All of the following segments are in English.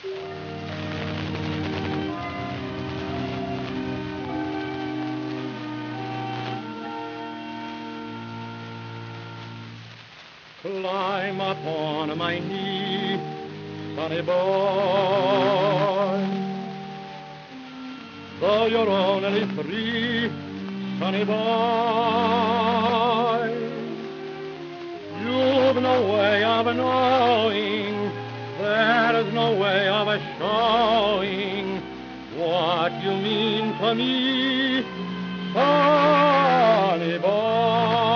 Climb upon my knee, sonny boy, though you're only 3, sonny boy, you've no way of knowing, there's no way of showing what you mean to me, sonny boy.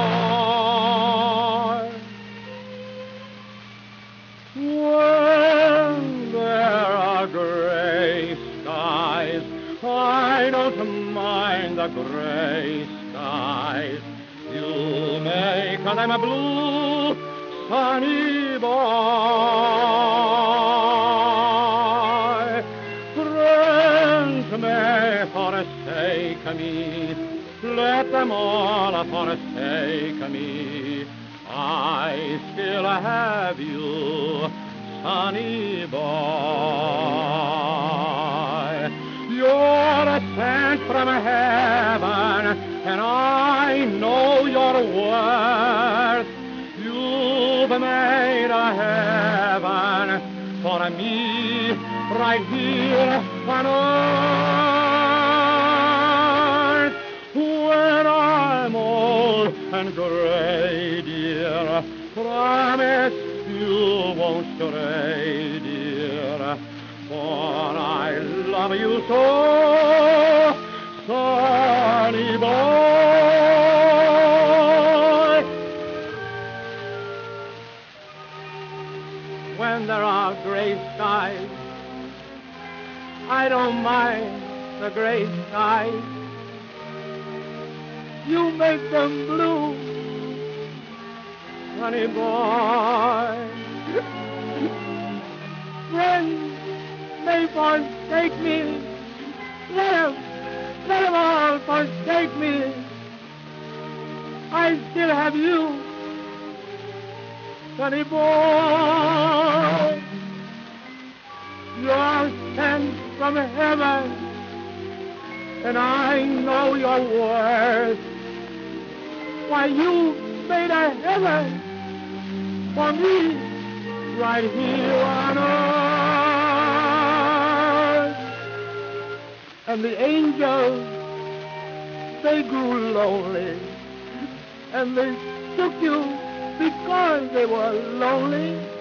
When there are gray skies, I don't mind the gray skies. You make them blue, sunny boy. Friends may forsake me, let them all forsake me. I still have you, sonny boy. You're sent from heaven, and I know your worth. You've made a heaven for me right here on earth. When I'm old and gray, dear, promise you won't stray, dear, for I love you so, sonny boy. When there are gray skies, I don't mind the gray skies. You make them blue, sonny boy. Friends may forsake me, let them all forsake me. I still have you, sonny boy. You're sent from heaven, and I know your worth. Why, you made a heaven for me right here on earth. And the angels, they grew lonely, and they took you because they were lonely.